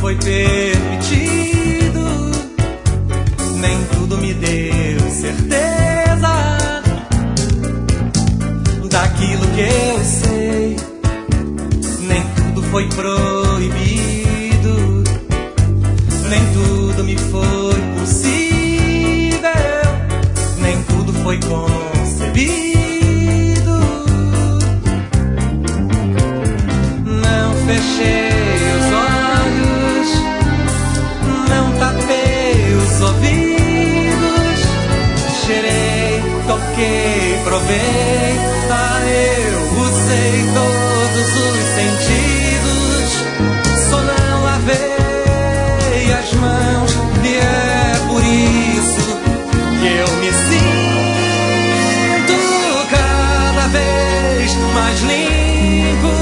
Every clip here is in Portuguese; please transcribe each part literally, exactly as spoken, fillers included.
foi permitido, nem tudo me deu certeza daquilo que eu sei. Nem tudo foi proibido, nem tudo me foi possível, nem tudo foi concebido. Não fechei os olhos, não tapei os ouvidos, cheirei, toquei, provei, ah, eu usei todos os sentidos, só não lavei as mãos, e é por isso que eu me sinto cada vez mais limpo,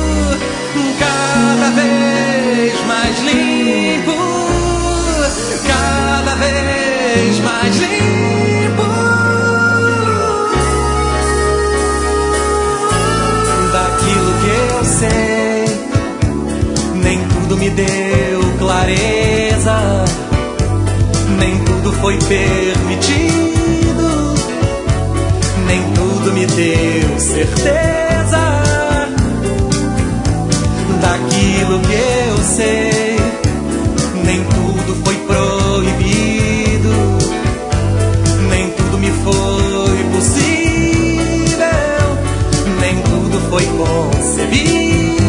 cada vez mais limpo, cada vez mais limpo. Daquilo que eu sei, nem tudo me deu clareza, nem tudo foi permitido, nem tudo me deu certeza. Daquilo que eu sei, nem tudo foi proibido, nem tudo me foi possível, nem tudo foi concebido.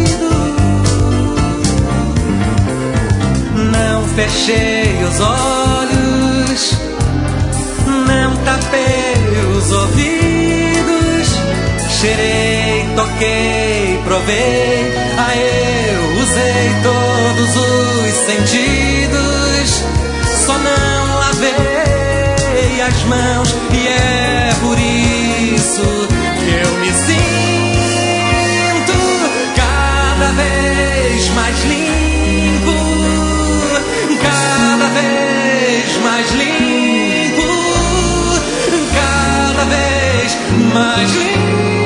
Não fechei os olhos, não tapei os ouvidos, cheirei, toquei, provei, ah, eu usei todos os sentidos, só não lavei as mãos, e é por isso que eu me sinto cada vez mais limpo, cada vez mais limpo, cada vez mais limpo.